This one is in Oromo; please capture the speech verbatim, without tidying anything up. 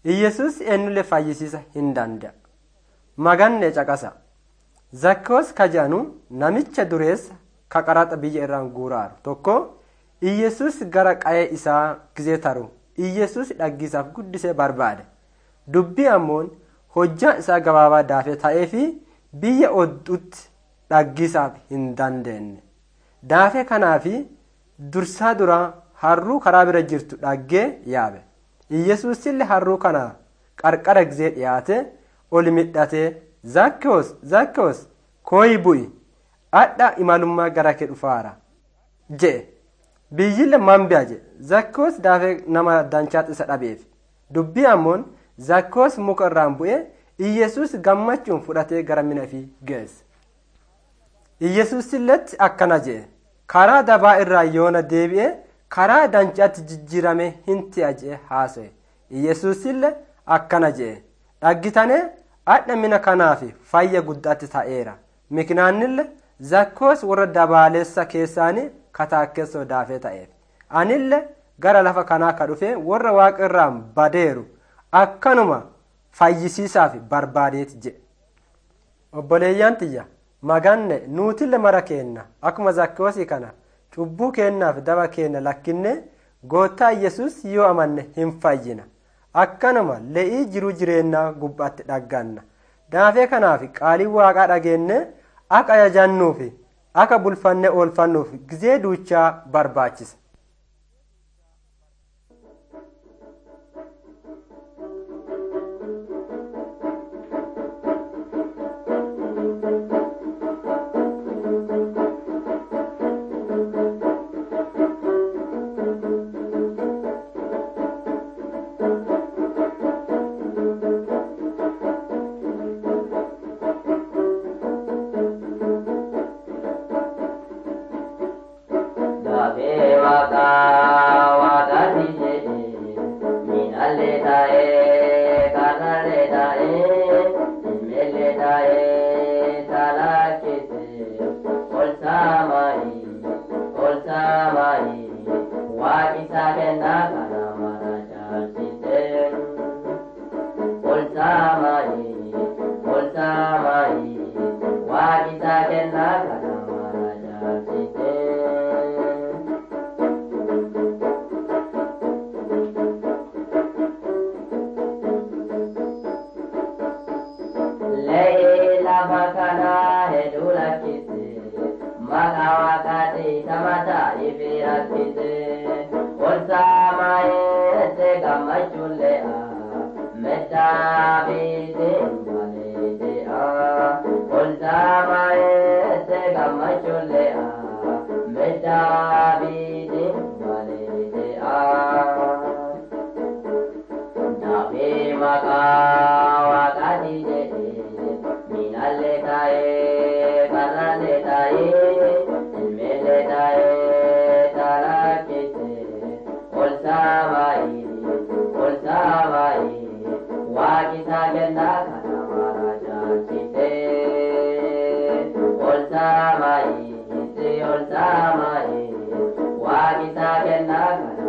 Iyesuus eenyulle fayyisiisa hin danda'a. Maganne caqasa. Zakkoos kajaanu namicha dureessa ka qaraxa biyya irraan guuraaru tokko Iyesuus gara qa'ee isaa gizee taru Iyesuus dhaggisaaf guddisee barbaade. Dubbii ammoon hojjaa isaa gabaabaa daafee ta'ee fi biyya odduutti dhaggisaaf hin dandeenye. Daafee kanaafi dursaa duraa harruu karaa bira jirtu dhaggee yaabe. Iyesuus illee harruu kana qarqara gizee dhiyaate ol midhatee Zakkoos Zakkoos kooyi bu'i adha imalummaa gara kee dhufaara jedhe. Biyyille mambi'a jedhe. Zakkoos daafee nama danchaat isa dhabeef. Dubbii ammoon Zakkoos muka irraan bu'ee Iyesuus gammachuun fudhatee gara mina fi geesse. Iyesuus illetti akkana jedhe. Karaa dabaa irraa yoona deebi'ee karaa danchaatti jijjiirame hinti ajee haasa'e. Iyesuus illee akkana jedhe. Dhaggitane adha mina kanaafi fayya guddaatti ta'eera. Miknaannille Zakkoos warra dabaaleessa keessaanii kataakkeessoo daafee ta'eef. Anille gara lafa kanaa ka dhufe warra waaqa irraan badeeru akkanuma fayyisiisaaf barbaadeeti jedhe. Obboleeyyaan tiyya maganne nuutille mara keenna akkuma Zakkoosii kana cubbuu keennaaf daba keenya lakkinne goottaa Iyesuus yoo amanne hin fayyina. Akkanuma le'ii jiruu jireenyaa gubbaatti dhagganna. Daafee kanaaf qaalii waaqaa dhageenne akka ajajannuufi akka bulfanne oolfannuuf gizee duuchaa barbaachisa. Olsa mai, olsa mai, wa kita kenna kana.